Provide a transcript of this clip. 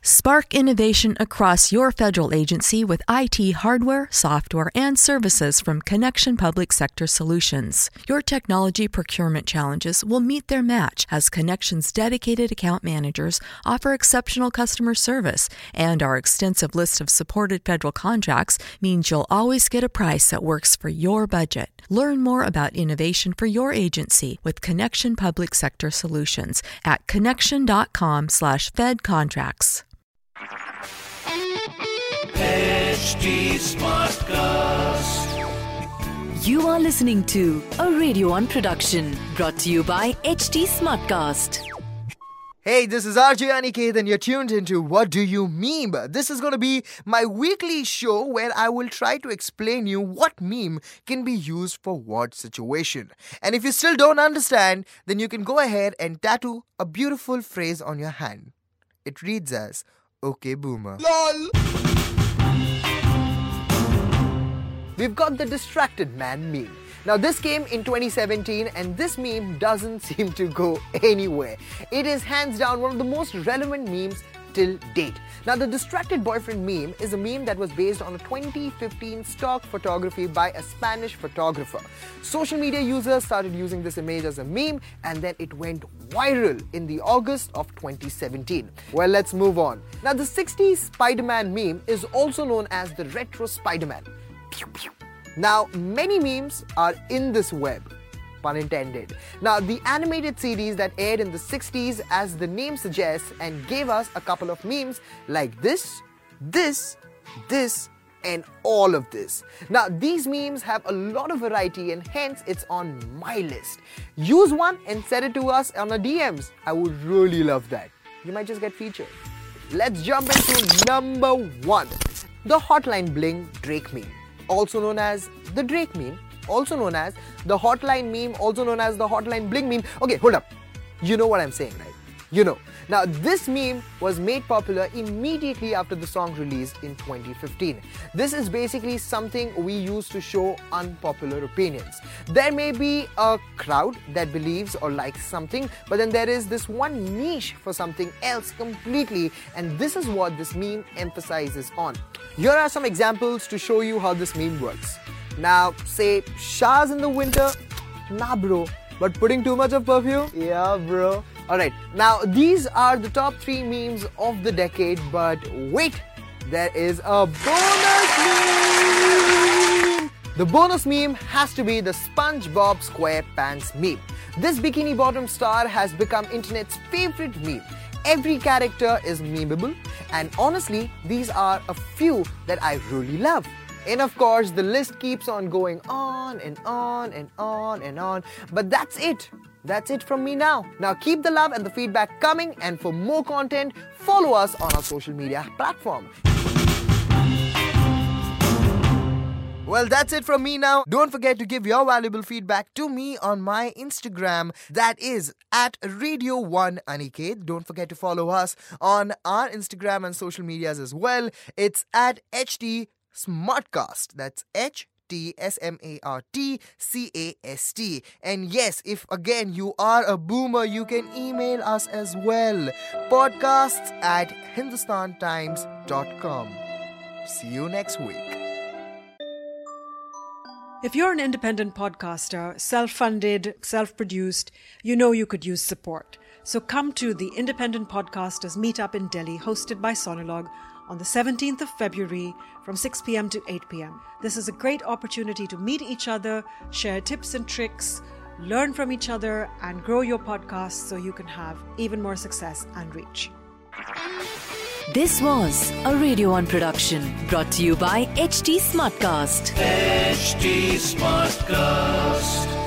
Spark innovation across your federal agency with IT hardware, software, and services from Connection Public Sector Solutions. Your technology procurement challenges will meet their match as Connection's dedicated account managers offer exceptional customer service, and our extensive list of supported federal contracts means you'll always get a price that works for your budget. Learn more about innovation for your agency with Connection Public Sector Solutions at connection.com/fedcontracts. HT Smartcast. You are listening to a Radio One production brought to you by HT Smartcast. Hey, this is RJ Aniket and you're tuned into What Do You Meme? This is going to be my weekly show where I will try to explain you what meme can be used for what situation. And if you still don't understand, then you can go ahead and tattoo a beautiful phrase on your hand. It reads as, "Okay, boomer." LOL! We've got the distracted man meme. Now this came in 2017 and this meme doesn't seem to go anywhere. It is hands down one of the most relevant memes till date. Now the distracted boyfriend meme is a meme that was based on a 2015 stock photography by a Spanish photographer. Social media users started using this image as a meme and then it went viral in the August of 2017. Well, let's move on. Now the 60s Spider-Man meme is also known as the retro Spider-Man. Pew, pew. Now, many memes are in this web, pun intended. Now, the animated series that aired in the 60s, as the name suggests, and gave us a couple of memes like this, and all of this. Now, these memes have a lot of variety and hence it's on my list. Use one and send it to us on our DMs. I would really love that. You might just get featured. Let's jump into number 1. The Hotline Bling Drake meme. Also known as the Drake meme, also known as the Hotline meme, also known as the Hotline Bling meme. Okay, hold up. You know what I'm saying, right? You know. Now, this meme was made popular immediately after the song released in 2015. This is basically something we use to show unpopular opinions. There may be a crowd that believes or likes something, but then there is this one niche for something else completely, and this is what this meme emphasizes on. Here are some examples to show you how this meme works. Now, say, showers in the winter? Nah, bro. But putting too much of perfume? Yeah, bro. Alright, now these are the top 3 memes of the decade, but wait, there is a bonus meme! The bonus meme has to be the SpongeBob SquarePants meme. This bikini bottom star has become internet's favorite meme. Every character is memeable, and honestly, these are a few that I really love. And of course, the list keeps on going on and on and on and on. But that's it. That's it from me now. Now keep the love and the feedback coming, and for more content, follow us on our social media platform. Well, that's it from me now. Don't forget to give your valuable feedback to me on my Instagram. That is at Radio One Aniket. Don't forget to follow us on our Instagram and social medias as well. It's at HT Smartcast. That's HTSmartcast. And yes, if again you are a boomer, you can email us as well. podcasts@hindustantimes.com. See you next week. If you're an independent podcaster, self-funded, self-produced, you know you could use support. So come to the Independent Podcasters Meetup in Delhi, hosted by Sonologue, on the 17th of February from 6 p.m. to 8 p.m. This is a great opportunity to meet each other, share tips and tricks, learn from each other, and grow your podcast so you can have even more success and reach. This was a Radio One production brought to you by HT Smartcast. HT Smartcast.